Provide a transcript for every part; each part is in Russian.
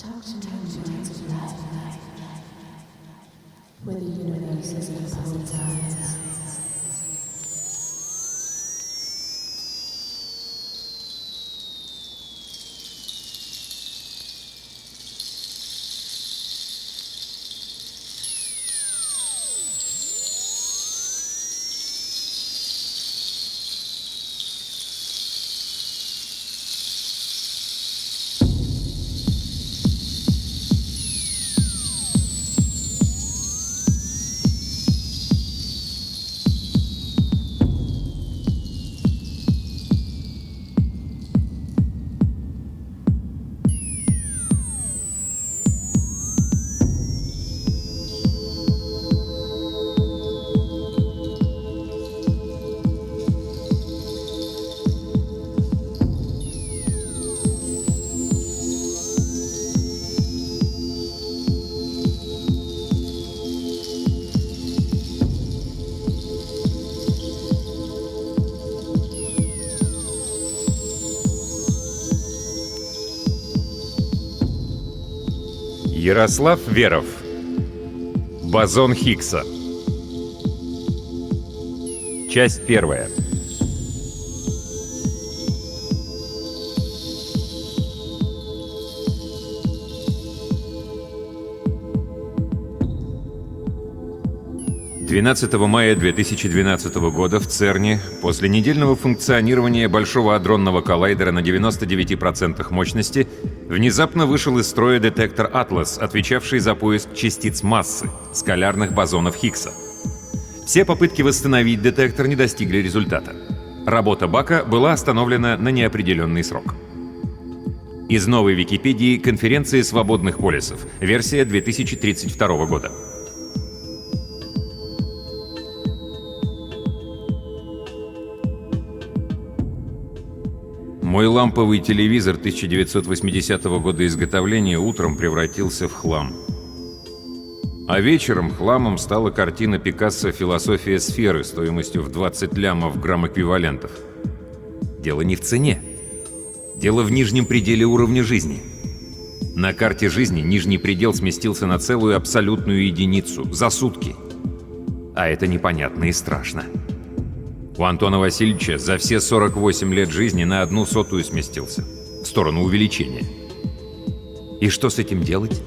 Talk to termites of life, where the universe is in paradise. Ярослав Веров. Бозон Хиггса. Часть первая. «12 мая 2012 года в ЦЕРНе после недельного функционирования Большого адронного коллайдера на 99% мощности внезапно вышел из строя детектор «Атлас», отвечавший за поиск частиц массы, скалярных бозонов Хиггса. Все попытки восстановить детектор не достигли результата. Работа Бака была остановлена на неопределенный срок. Из новой Википедии «Конференции свободных полисов», версия 2032 года. Мой ламповый телевизор 1980 года изготовления утром превратился в хлам. А вечером хламом стала картина Пикассо «Философия сферы» стоимостью в 20 лямов грамм-эквивалентов. Дело не в цене. Дело в нижнем пределе уровня жизни. На карте жизни нижний предел сместился на целую абсолютную единицу за сутки. А это непонятно и страшно. У Антона Васильевича за все 48 лет жизни на 1/100 сместился, в сторону увеличения. И что с этим делать?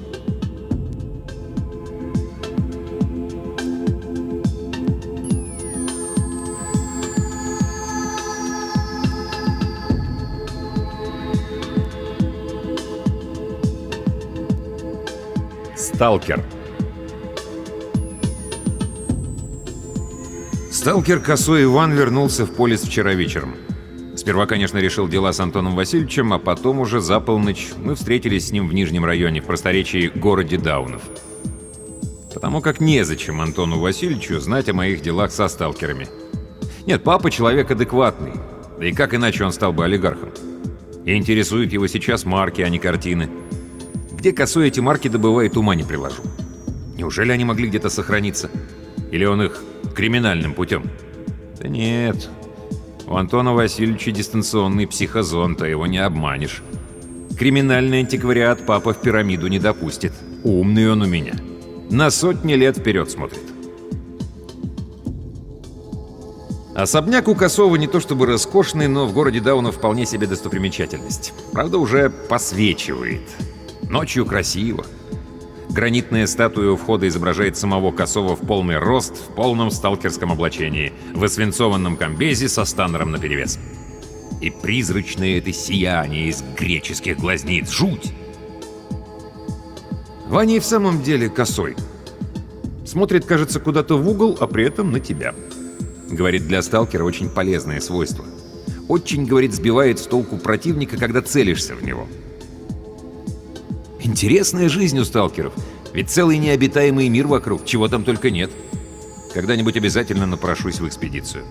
Сталкер. Сталкер Косой Иван вернулся в полис вчера вечером. Сперва, конечно, решил дела с Антоном Васильевичем, а потом уже за полночь мы встретились с ним в Нижнем районе, в просторечии городе Даунов. Потому как незачем Антону Васильевичу знать о моих делах со сталкерами. Нет, папа человек адекватный, да и как иначе он стал бы олигархом. И интересуют его сейчас марки, а не картины. Где Косой эти марки добывает, ума не приложу. Неужели они могли где-то сохраниться? Или он их криминальным путем? Да нет. У Антона Васильевича дистанционный психозонд, а его не обманешь. Криминальный антиквариат папа в пирамиду не допустит. Умный он у меня. На сотни лет вперед смотрит. Особняк у Косова не то чтобы роскошный, но в городе Даунов вполне себе достопримечательность. Правда, уже посвечивает. Ночью красиво. Гранитная статуя у входа изображает самого Косова в полный рост, в полном сталкерском облачении, в освинцованном комбезе со станером наперевес. И призрачное это сияние из греческих глазниц. Жуть! Ваня и в самом деле косой. Смотрит, кажется, куда-то в угол, а при этом на тебя. Говорит, для сталкера очень полезное свойство. Очень, говорит, сбивает с толку противника, когда целишься в него. Интересная жизнь у сталкеров, ведь целый необитаемый мир вокруг, чего там только нет. Когда-нибудь обязательно напрошусь в экспедицию.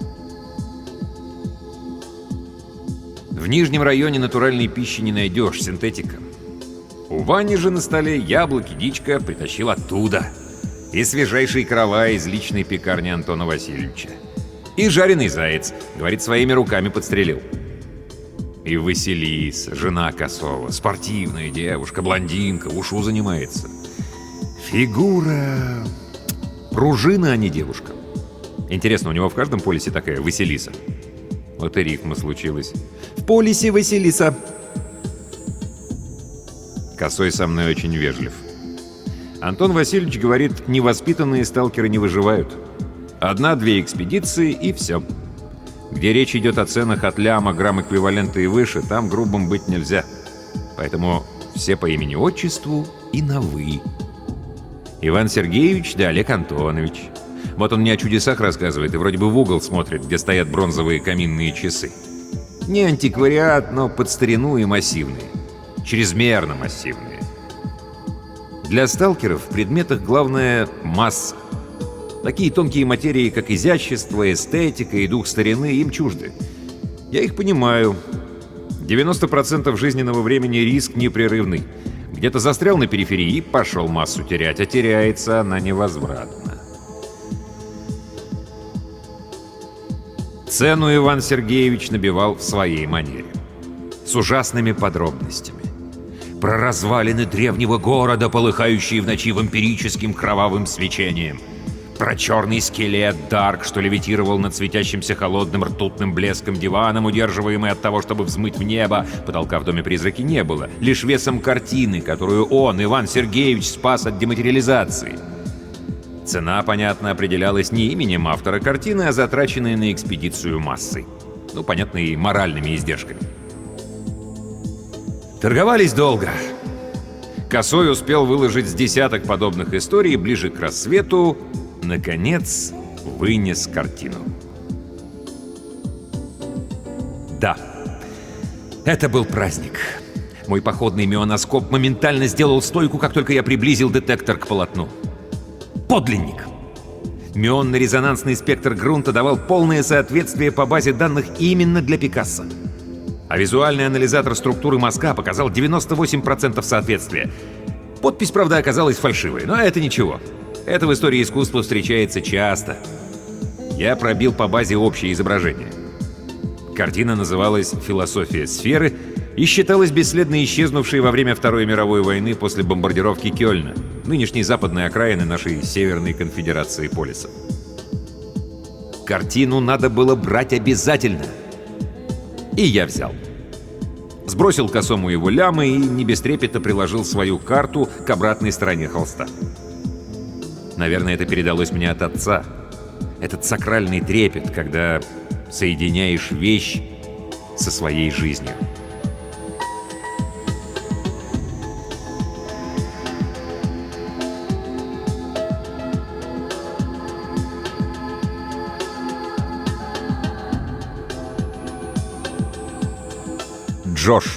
В Нижнем районе натуральной пищи не найдешь, синтетика. У Вани же на столе яблоки, дичка притащил оттуда. И свежайший каравай из личной пекарни Антона Васильевича. И жареный заяц, говорит, своими руками подстрелил. И Василиса, жена Косова, спортивная девушка, блондинка, ушу занимается. Фигура... Пружина, а не девушка. Интересно, у него в каждом полисе такая Василиса? Вот и рифма случилась. В полисе Василиса. Косой со мной очень вежлив. Антон Васильевич говорит, невоспитанные сталкеры не выживают. 1-2 экспедиции и все. Где речь идет о ценах от ляма, грамм эквивалента и выше, там грубым быть нельзя. Поэтому все по имени-отчеству и на «вы». Иван Сергеевич да Олег Антонович. Вот он мне о чудесах рассказывает и вроде бы в угол смотрит, где стоят бронзовые каминные часы. Не антиквариат, но под старину и массивные. Чрезмерно массивные. Для сталкеров в предметах главное — масса. Такие тонкие материи, как изящество, эстетика и дух старины, им чужды. Я их понимаю. 90% жизненного времени риск непрерывный. Где-то застрял на периферии и пошел массу терять, а теряется она невозвратно. Цену Иван Сергеевич набивал в своей манере. С ужасными подробностями. Про развалины древнего города, полыхающие в ночи вампирическим кровавым свечением. Про черный скелет Дарк, что левитировал над светящимся холодным ртутным блеском диваном, удерживаемый от того, чтобы взмыть в небо. Потолка в доме призраки не было, лишь весом картины, которую он, Иван Сергеевич, спас от дематериализации. Цена, понятно, определялась не именем автора картины, а затраченной на экспедицию массой. Ну, понятно, и моральными издержками. Торговались долго. Косой успел выложить с десяток подобных историй, ближе к рассвету наконец вынес картину. Да, это был праздник. Мой походный мионоскоп моментально сделал стойку, как только я приблизил детектор к полотну. Подлинник. Мионно-резонансный спектр грунта давал полное соответствие по базе данных именно для Пикассо. А визуальный анализатор структуры мазка показал 98% соответствия. Подпись, правда, оказалась фальшивой, но это ничего. Это в истории искусства встречается часто. Я пробил по базе общее изображение. Картина называлась «Философия сферы» и считалась бесследно исчезнувшей во время Второй мировой войны после бомбардировки Кёльна, нынешней западной окраины нашей Северной конфедерации полисов. Картину надо было брать обязательно. И я взял. Сбросил Косому его лямы и не без трепета приложил свою карту к обратной стороне холста. Наверное, это передалось мне от отца. Этот сакральный трепет, когда соединяешь вещь со своей жизнью. Джош.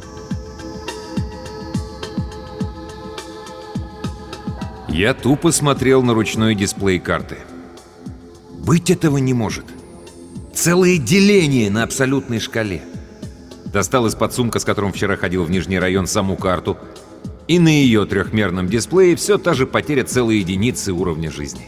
Я тупо смотрел на ручной дисплей карты. Быть этого не может. Целое деление на абсолютной шкале. Достал из-под сумка, с которым вчера ходил в Нижний район, саму карту. И на ее трехмерном дисплее все та же потеря целой единицы уровня жизни.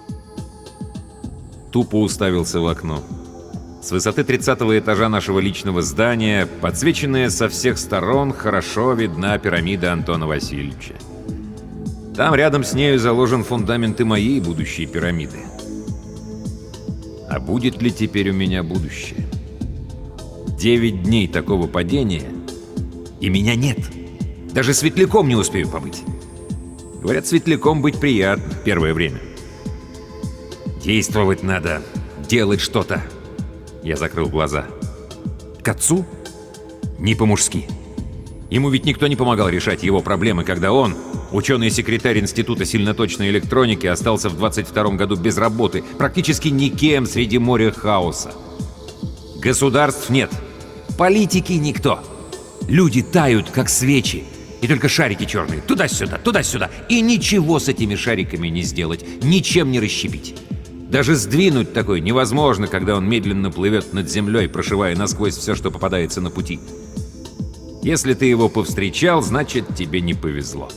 Тупо уставился в окно. С высоты 30-го этажа нашего личного здания, подсвеченная со всех сторон, хорошо видна пирамида Антона Васильевича. Там рядом с нею заложен фундамент и моей будущей пирамиды. А будет ли теперь у меня будущее? 9 дней такого падения, и меня нет. Даже светляком не успею побыть. Говорят, светляком быть приятно первое время. Действовать надо, делать что-то. Я закрыл глаза. К отцу? Не по-мужски. Ему ведь никто не помогал решать его проблемы, когда он, ученый-секретарь Института сильноточной электроники, остался в 22-м году без работы, практически никем среди моря хаоса. Государств нет. Политики никто. Люди тают, как свечи. И только шарики черные. Туда-сюда, туда-сюда. И ничего с этими шариками не сделать. Ничем не расщепить. Даже сдвинуть такой невозможно, когда он медленно плывет над землей, прошивая насквозь все, что попадается на пути. Если ты его повстречал, значит, тебе не повезло.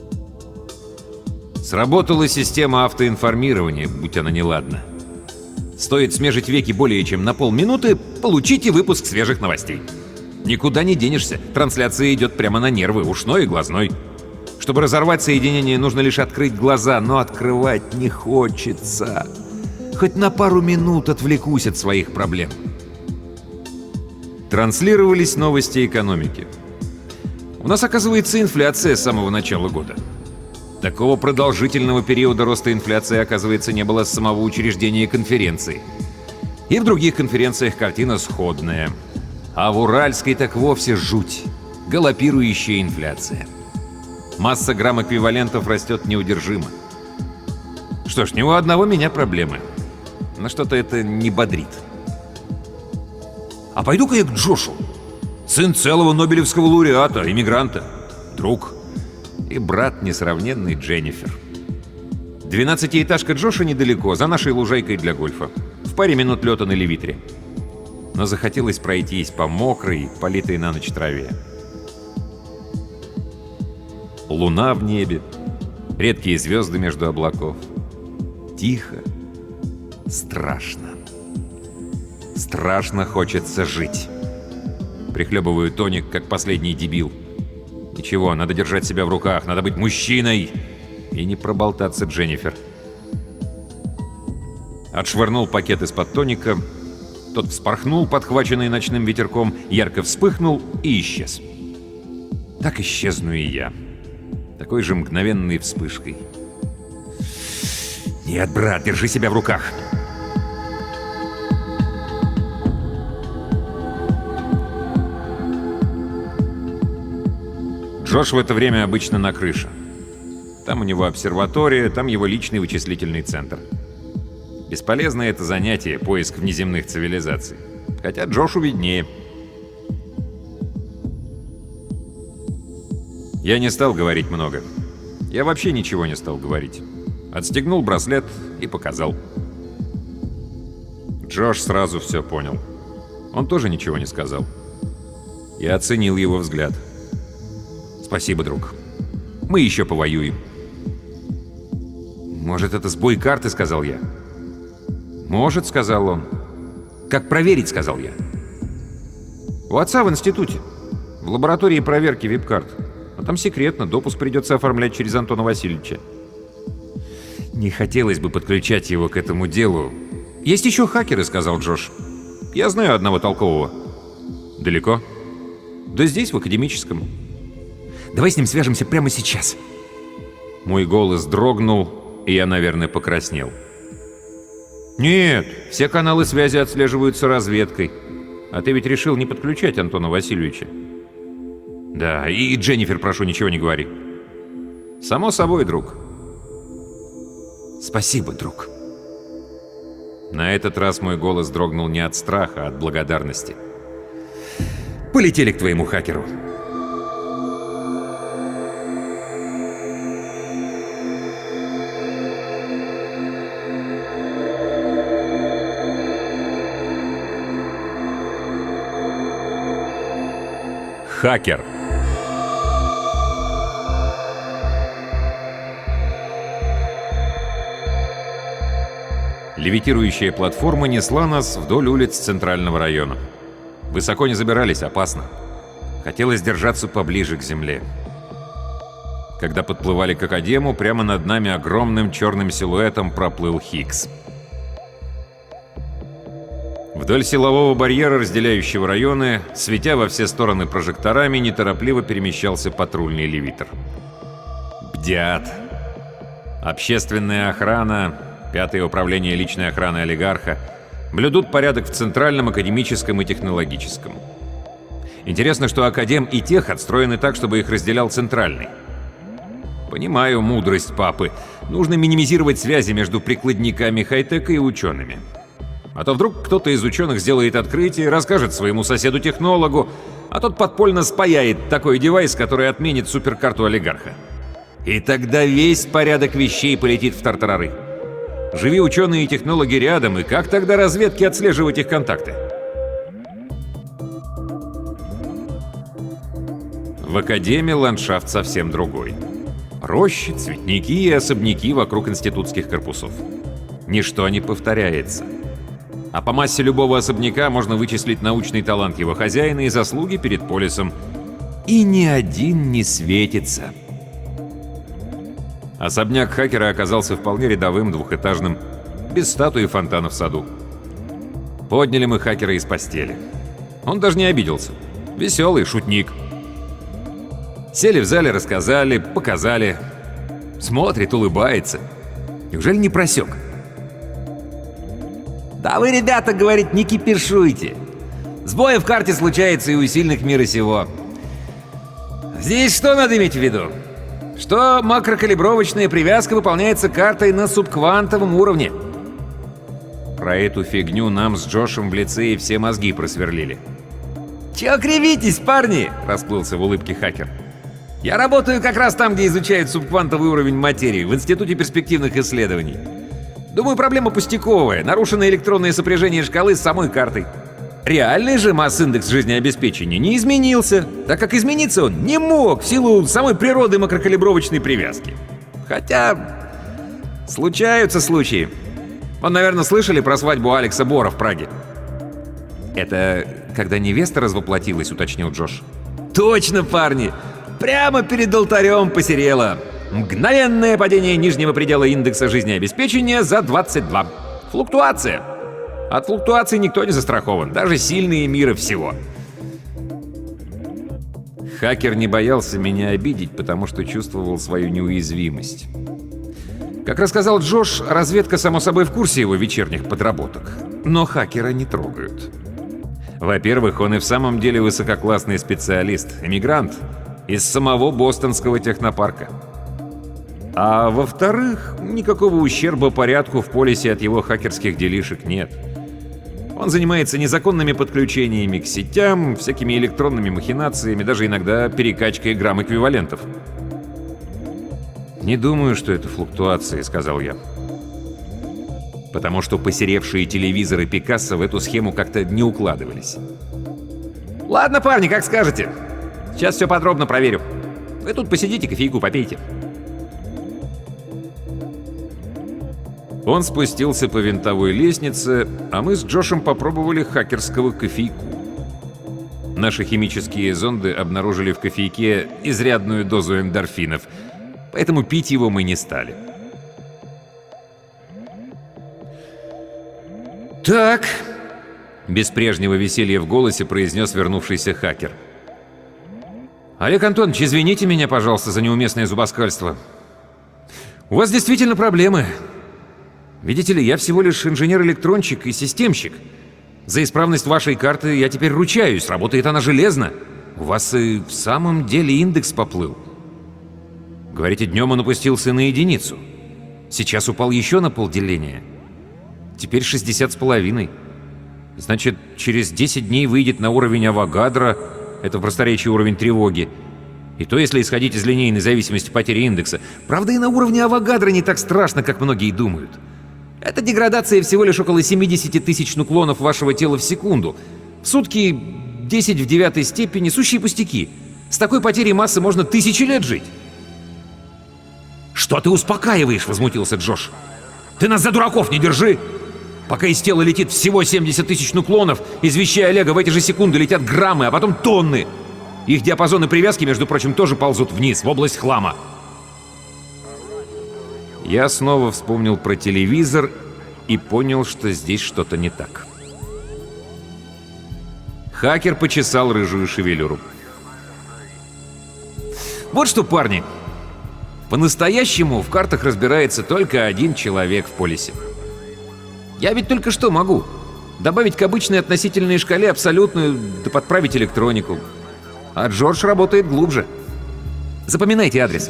Сработала система автоинформирования, будь она неладна. Стоит смежить веки более чем на полминуты, получите выпуск свежих новостей. Никуда не денешься, трансляция идет прямо на нервы, ушной и глазной. Чтобы разорвать соединение, нужно лишь открыть глаза, но открывать не хочется. Хоть на пару минут отвлекусь от своих проблем. Транслировались новости экономики. У нас, оказывается, инфляция с самого начала года. Такого продолжительного периода роста инфляции, оказывается, не было с самого учреждения конференции. И в других конференциях картина сходная. А в Уральской так вовсе жуть. Галопирующая инфляция. Масса грамм-эквивалентов растет неудержимо. Что ж, ни у одного меня проблемы. Но что-то это не бодрит. А пойду-ка я к Джошу. Сын целого нобелевского лауреата, иммигранта. Друг. И брат несравненный Дженнифер. 12-этажка Джоша недалеко, за нашей лужайкой для гольфа. В паре минут лета на Левитре. Но захотелось пройтись по мокрой, политой на ночь траве. Луна в небе, редкие звезды между облаков. Тихо, страшно. Страшно хочется жить. Прихлебываю тоник, как последний дебил. Ничего, надо держать себя в руках, надо быть мужчиной и не проболтаться Дженнифер. Отшвырнул пакет из-под тоника. Тот вспорхнул, подхваченный ночным ветерком, ярко вспыхнул и исчез. Так исчезну и я. Такой же мгновенной вспышкой. Нет, брат, держи себя в руках. Джош в это время обычно на крыше. Там у него обсерватория, там его личный вычислительный центр. Бесполезное это занятие — поиск внеземных цивилизаций. Хотя Джошу виднее. Я не стал говорить много. Я вообще ничего не стал говорить. Отстегнул браслет и показал. Джош сразу все понял. Он тоже ничего не сказал. Я оценил его взгляд. «Спасибо, друг. Мы еще повоюем». «Может, это сбой карты?» — сказал я. «Может», — сказал он. «Как проверить?» — сказал я. «У отца в институте. В лаборатории проверки вип-карт. А там секретно, допуск придется оформлять через Антона Васильевича». Не хотелось бы подключать его к этому делу. «Есть еще хакеры», — сказал Джош. «Я знаю одного толкового». «Далеко?» «Да здесь, в академическом». «Давай с ним свяжемся прямо сейчас». Мой голос дрогнул, и я, наверное, покраснел. «Нет, все каналы связи отслеживаются разведкой. А ты ведь решил не подключать Антона Васильевича». «Да, и Дженнифер, прошу, ничего не говори». «Само собой, друг». «Спасибо, друг». На этот раз мой голос дрогнул не от страха, а от благодарности. «Полетели к твоему хакеру». Хакер. Левитирующая платформа несла нас вдоль улиц центрального района. Высоко не забирались, опасно. Хотелось держаться поближе к земле. Когда подплывали к Академу, прямо над нами огромным черным силуэтом проплыл Хиггс. Вдоль силового барьера, разделяющего районы, светя во все стороны прожекторами, неторопливо перемещался патрульный левитер. Бдят. Общественная охрана, 5-е управление личной охраны олигарха, блюдут порядок в центральном, академическом и технологическом. Интересно, что Академ и Тех отстроены так, чтобы их разделял центральный. Понимаю мудрость папы. Нужно минимизировать связи между прикладниками хай-тека и учеными. А то вдруг кто-то из ученых сделает открытие, расскажет своему соседу-технологу, а тот подпольно спаяет такой девайс, который отменит суперкарту олигарха. И тогда весь порядок вещей полетит в тартарары. Живи ученые и технологи рядом, и как тогда разведке отслеживать их контакты? В Академии ландшафт совсем другой. Рощи, цветники и особняки вокруг институтских корпусов. Ничто не повторяется. А по массе любого особняка можно вычислить научный талант его хозяина и заслуги перед полисом. И ни один не светится. Особняк хакера оказался вполне рядовым, двухэтажным, без статуи и фонтана в саду. Подняли мы хакера из постели. Он даже не обиделся. Веселый шутник. Сели в зале, рассказали, показали. Смотрит, улыбается. Неужели не просек? «Да вы, ребята, — говорит, — не кипишуйте. Сбои в карте случаются и у сильных мира сего. Здесь что надо иметь в виду? Что макрокалибровочная привязка выполняется картой на субквантовом уровне. Про эту фигню нам с Джошем в лицее все мозги просверлили. «Чё кривитесь, парни?» — расплылся в улыбке хакер. «Я работаю как раз там, где изучают субквантовый уровень материи, в Институте перспективных исследований. Думаю, проблема пустяковая, нарушено электронное сопряжение шкалы с самой картой. Реальный же масс-индекс жизнеобеспечения не изменился, так как измениться он не мог в силу самой природы макрокалибровочной привязки. Хотя случаются случаи. Он, наверное, слышали про свадьбу Алекса Бора в Праге?» «Это когда невеста развоплотилась», — уточнил Джош. «Точно, парни! Прямо перед алтарем посерела. Мгновенное падение нижнего предела индекса жизнеобеспечения за 22. Флуктуация. От флуктуации никто не застрахован, даже сильные мира всего». Хакер не боялся меня обидеть, потому что чувствовал свою неуязвимость. Как рассказал Джош, разведка, само собой, в курсе его вечерних подработок. Но хакера не трогают. Во-первых, он и в самом деле высококлассный специалист, эмигрант из самого бостонского технопарка. А во-вторых, никакого ущерба порядку в полисе от его хакерских делишек нет. Он занимается незаконными подключениями к сетям, всякими электронными махинациями, даже иногда перекачкой грамм-эквивалентов. «Не думаю, что это флуктуации», — сказал я. Потому что посеревшие телевизоры Пикассо в эту схему как-то не укладывались. «Ладно, парни, как скажете. Сейчас все подробно проверю. Вы тут посидите, кофейку попейте». Он спустился по винтовой лестнице, а мы с Джошем попробовали хакерского кофейку. Наши химические зонды обнаружили в кофейке изрядную дозу эндорфинов, поэтому пить его мы не стали. «Так», — без прежнего веселья в голосе произнес вернувшийся хакер. «Олег Антонович, извините меня, пожалуйста, за неуместное зубоскальство. У вас действительно проблемы. Видите ли, я всего лишь инженер-электронщик и системщик. За исправность вашей карты я теперь ручаюсь, работает она железно. У вас и в самом деле индекс поплыл. Говорите, днем он опустился на единицу. Сейчас упал еще на полделения. Теперь 60,5. Значит, через 10 дней выйдет на уровень Авогадро, это в просторечии уровень тревоги. И то, если исходить из линейной зависимости потери индекса. Правда, и на уровне Авогадро не так страшно, как многие думают. Это деградация всего лишь около 70 тысяч нуклонов вашего тела в секунду. В сутки 10 в 9 степени — сущие пустяки. С такой потерей массы можно 1000 лет жить. «Что ты успокаиваешь?» — возмутился Джош. «Ты нас за дураков не держи! Пока из тела летит всего 70 тысяч нуклонов, из вещей Олега в эти же секунды летят граммы, а потом тонны. Их диапазоны привязки, между прочим, тоже ползут вниз, в область хлама». Я снова вспомнил про телевизор и понял, что здесь что-то не так. Хакер почесал рыжую шевелюру. «Вот что, парни, по-настоящему в картах разбирается только один человек в полисе. Я ведь только что могу добавить к обычной относительной шкале абсолютную, да подправить электронику. А Джордж работает глубже. Запоминайте адрес».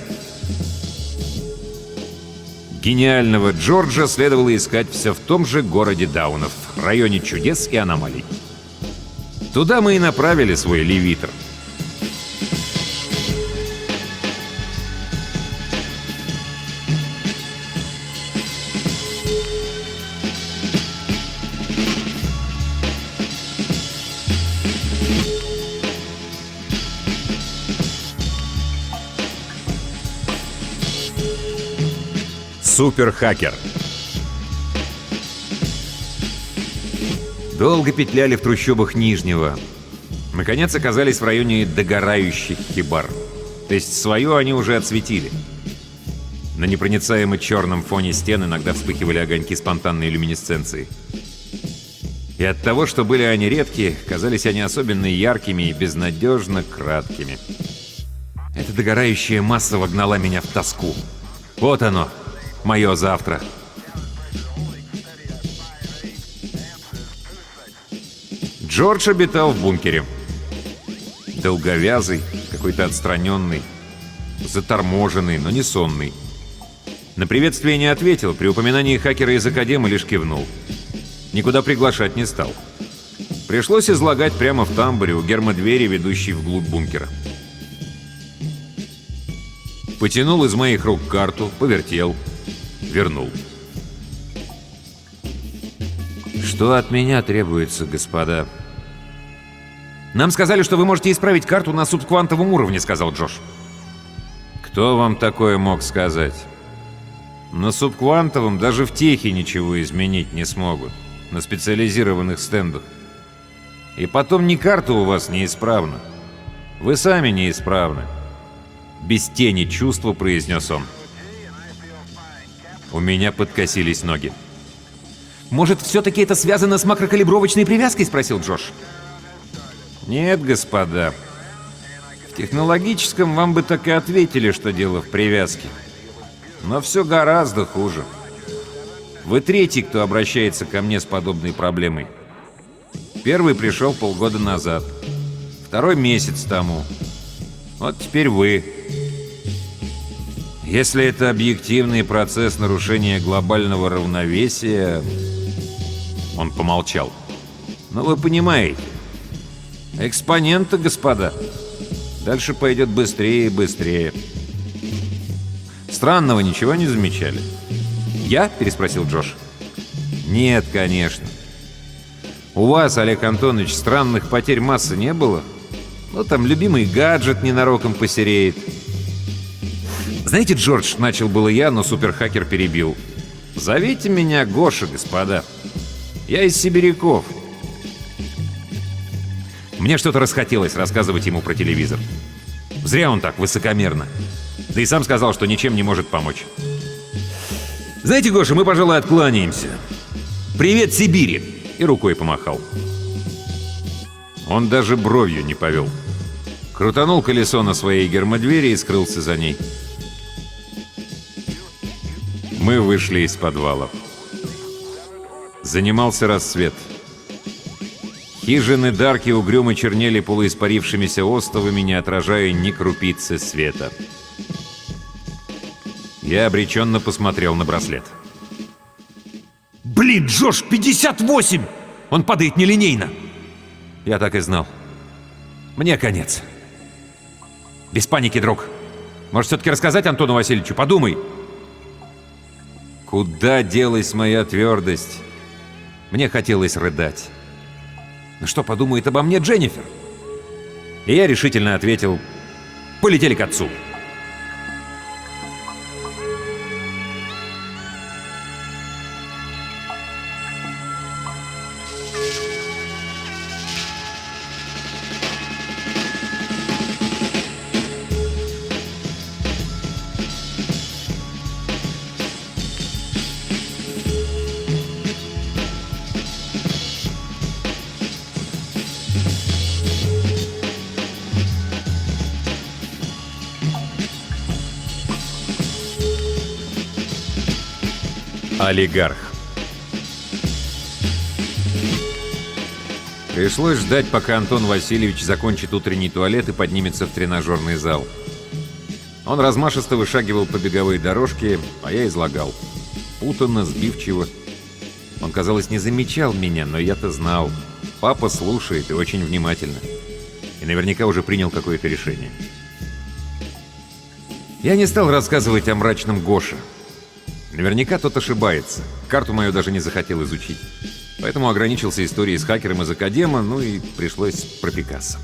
Гениального Джорджа следовало искать все в том же городе Даунов, районе чудес и аномалий. Туда мы и направили свой левитер. Суперхакер. Долго петляли в трущобах Нижнего. Наконец оказались в районе догорающих хибар. То есть свое они уже отсветили. На непроницаемо черном фоне стен иногда вспыхивали огоньки спонтанной люминесценции. И от того, что были они редкие, казались они особенно яркими и безнадежно краткими. Эта догорающая масса вогнала меня в тоску. Вот оно, мое завтра. Джордж обитал в бункере. Долговязый, какой-то отстраненный, заторможенный, но не сонный. На приветствие не ответил, при упоминании хакера из Академы лишь кивнул. Никуда приглашать не стал. Пришлось излагать прямо в тамбуре у гермодвери, ведущей вглубь бункера. Потянул из моих рук карту, повертел, вернул. «Что от меня требуется, господа?» «Нам сказали, что вы можете исправить карту на субквантовом уровне», — сказал Джош. «Кто вам такое мог сказать? На субквантовом даже в техе ничего изменить не смогут. На специализированных стендах. И потом ни карта у вас неисправна. Вы сами неисправны». Без тени чувства произнес он. У меня подкосились ноги. «Может, все-таки это связано с макрокалибровочной привязкой?» — спросил Джош. «Нет, господа. В технологическом вам бы так и ответили, что дело в привязке. Но все гораздо хуже. Вы третий, кто обращается ко мне с подобной проблемой. Первый пришел полгода назад. Второй месяц тому. Вот теперь вы. Если это объективный процесс нарушения глобального равновесия...» Он помолчал. «Ну, вы понимаете. Экспоненты, господа. Дальше пойдет быстрее и быстрее. Странного ничего не замечали?» «Я?» — переспросил Джош. «Нет, конечно. У вас, Олег Антонович, странных потерь массы не было? Ну, там любимый гаджет ненароком посереет». «Знаете, Джордж», — начал было я, но суперхакер перебил. «Зовите меня Гоша, господа. Я из сибиряков». Мне что-то расхотелось рассказывать ему про телевизор. Зря он так высокомерно. Да и сам сказал, что ничем не может помочь. «Знаете, Гоша, мы, пожалуй, откланяемся. Привет, Сибири!» И рукой помахал. Он даже бровью не повел. Крутанул колесо на своей гермодвери и скрылся за ней. Мы вышли из подвала. Занимался рассвет. Хижины Дарки угрюмо чернели полуиспарившимися остовами, не отражая ни крупицы света. Я обреченно посмотрел на браслет. «Блин, Джош, 58! Он падает нелинейно!» Я так и знал. Мне конец. Без паники, друг. Может, все-таки рассказать Антону Васильевичу? Подумай. Куда делась моя твердость? Мне хотелось рыдать. Ну что подумает обо мне Дженнифер? И я решительно ответил: полетели к отцу. Олигарх. Пришлось ждать, пока Антон Васильевич закончит утренний туалет и поднимется в тренажерный зал. Он размашисто вышагивал по беговой дорожке, а я излагал. Путанно, сбивчиво. Он, казалось, не замечал меня, но я-то знал. Папа слушает и очень внимательно. И наверняка уже принял какое-то решение. Я не стал рассказывать о мрачном Гоше. Наверняка тот ошибается. Карту мою даже не захотел изучить. Поэтому ограничился историей с хакером из Академа, ну и пришлось про Пикассо.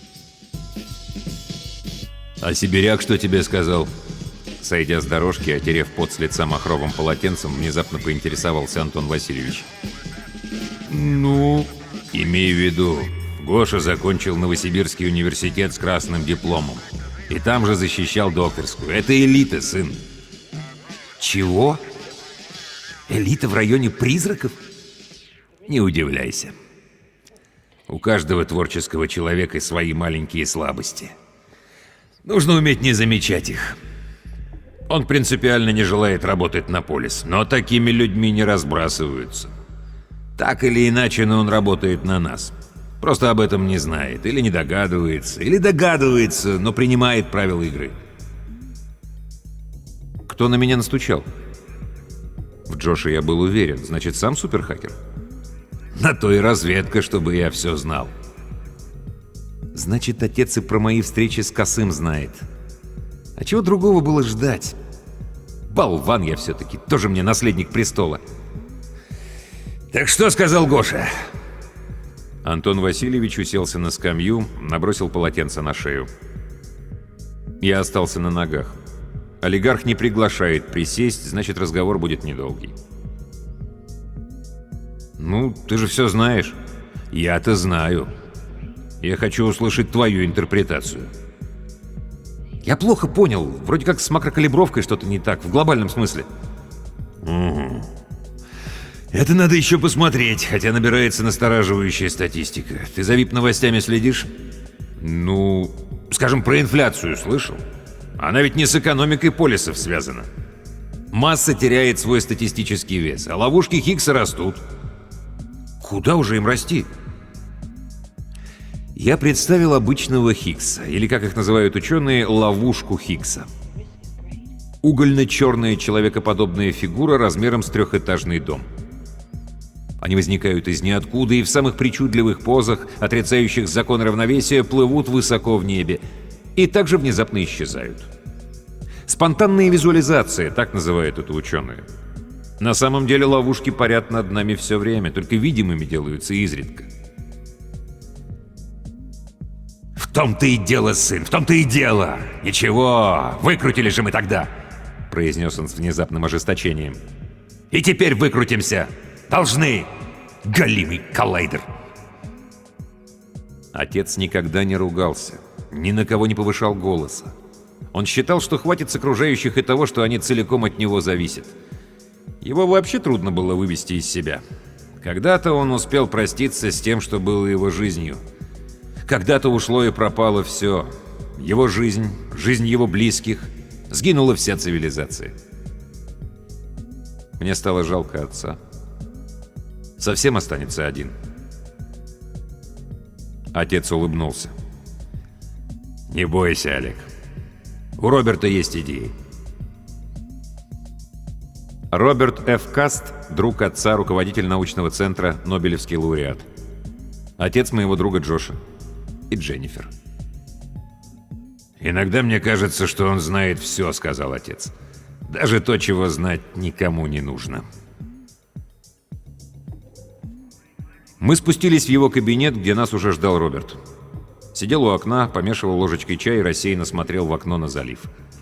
«А сибиряк что тебе сказал?» Сойдя с дорожки, отерев пот с лица махровым полотенцем, внезапно поинтересовался Антон Васильевич. «Ну...» Имей в виду, Гоша закончил Новосибирский университет с красным дипломом. И там же защищал докторскую. Это элита, сын. Чего? Элита в районе призраков? Не удивляйся. У каждого творческого человека свои маленькие слабости. Нужно уметь не замечать их. Он принципиально не желает работать на полис, но такими людьми не разбрасываются. Так или иначе, но он работает на нас. Просто об этом не знает, или не догадывается, или догадывается, но принимает правила игры. Кто на меня настучал? В Джоше я был уверен, значит, сам суперхакер. На то и разведка, чтобы я все знал. Значит, отец и про мои встречи с Косым знает. А чего другого было ждать? Болван я все-таки, тоже мне наследник престола. Так что сказал Гоша? Антон Васильевич уселся на скамью, набросил полотенце на шею. Я остался на ногах. Олигарх не приглашает присесть, значит, разговор будет недолгий. Ну, ты же все знаешь. Я-то знаю. Я хочу услышать твою интерпретацию. Я плохо понял. Вроде как с макрокалибровкой что-то не так, в глобальном смысле. Угу. Это надо еще посмотреть, хотя набирается настораживающая статистика. Ты за VIP-новостями следишь? Ну, скажем, про инфляцию слышал? Она ведь не с экономикой полисов связана. Масса теряет свой статистический вес, а ловушки Хиггса растут. Куда уже им расти? Я представил обычного Хиггса, или, как их называют ученые, ловушку Хиггса. Угольно-черная человекоподобная фигура размером с трехэтажный дом. Они возникают из ниоткуда и в самых причудливых позах, отрицающих закон равновесия, плывут высоко в небе и также внезапно исчезают. Спонтанная визуализация, так называют это ученые. На самом деле ловушки парят над нами все время, только видимыми делаются изредка. В том-то и дело, сын, в том-то и дело. Ничего, выкрутили же мы тогда, произнес он с внезапным ожесточением. И теперь выкрутимся. Должны. Голимый коллайдер. Отец никогда не ругался, ни на кого не повышал голоса. Он считал, что хватит с окружающих и того, что они целиком от него зависят. Его вообще трудно было вывести из себя. Когда-то он успел проститься с тем, что было его жизнью. Когда-то ушло и пропало все. Его жизнь, жизнь его близких. Сгинула вся цивилизация. Мне стало жалко отца. Совсем останется один. Отец улыбнулся. Не бойся, Олег. У Роберта есть идеи. Роберт Ф. Каст, друг отца, руководитель научного центра, Нобелевский лауреат. Отец моего друга Джоша. И Дженнифер. «Иногда мне кажется, что он знает все», — сказал отец. «Даже то, чего знать никому не нужно». Мы спустились в его кабинет, где нас уже ждал Роберт. Сидел у окна, помешивал ложечкой чай и рассеянно смотрел в окно на залив.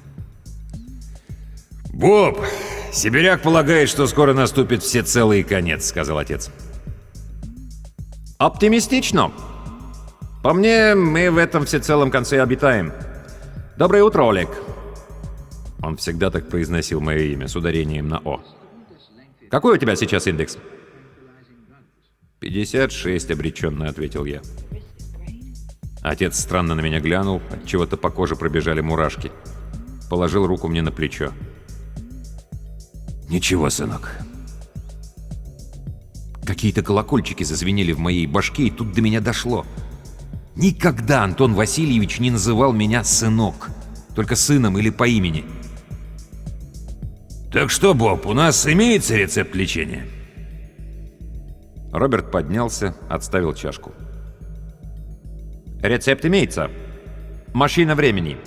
«Боб, сибиряк полагает, что скоро наступит всецелый конец», — сказал отец. Оптимистично. По мне, мы в этом всецелом конце обитаем. Доброе утро, Олег. Он всегда так произносил мое имя, с ударением на «о». Какой у тебя сейчас индекс? 56, обреченно ответил я. Отец странно на меня глянул, от чего-то по коже пробежали мурашки. Положил руку мне на плечо. «Ничего, сынок». Какие-то колокольчики зазвенели в моей башке, и тут до меня дошло. Никогда Антон Васильевич не называл меня «сынок», только сыном или по имени. «Так что, Боб, у нас имеется рецепт лечения?» Роберт поднялся, отставил чашку. Рецепт имеется. Машина времени.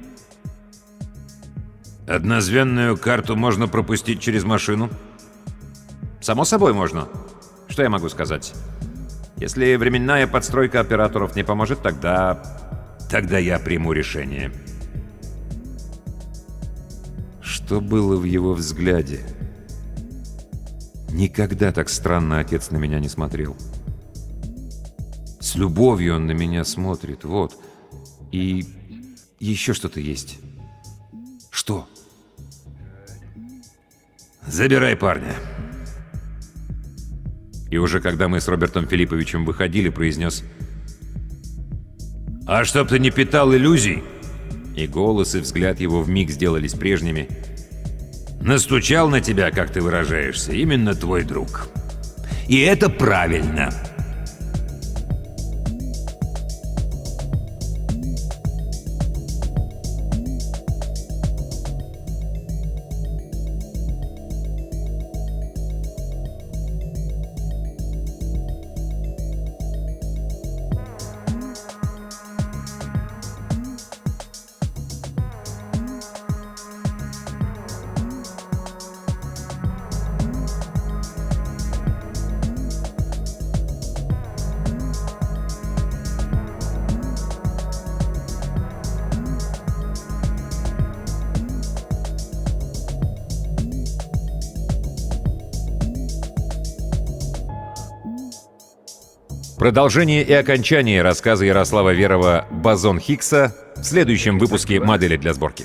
Однозвенную карту можно пропустить через машину? Само собой можно. Что я могу сказать? Если временная подстройка операторов не поможет, тогда я приму решение. Что было в его взгляде? Никогда так странно отец на меня не смотрел. С любовью он на меня смотрит, вот. И еще что-то есть. Что? Забирай парня. И уже когда мы с Робертом Филипповичем выходили, произнес: А чтоб ты не питал иллюзий, и голос, и взгляд его вмиг сделались прежними. настучал на тебя, как ты выражаешься, именно твой друг. И это правильно. Продолжение и окончание рассказа Ярослава Верова «Бозон Хиггса» в следующем выпуске «Модели для сборки».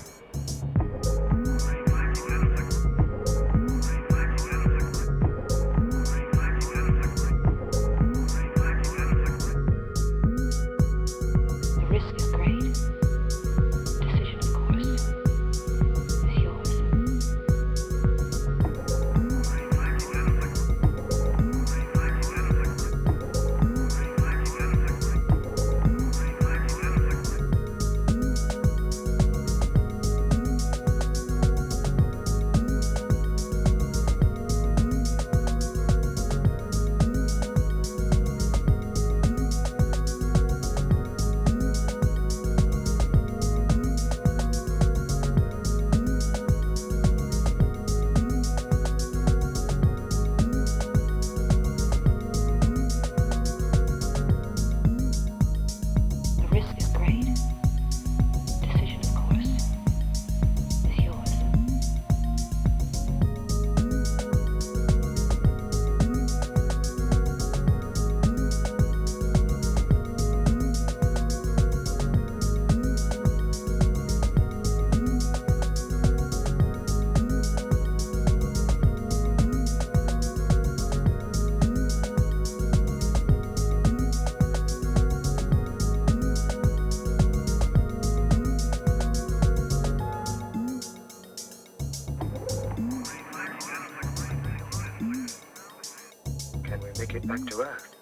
The risk is great. Decision, of course, is yours. The risk is great. Decision, of course, is yours. Can we make it back to Earth?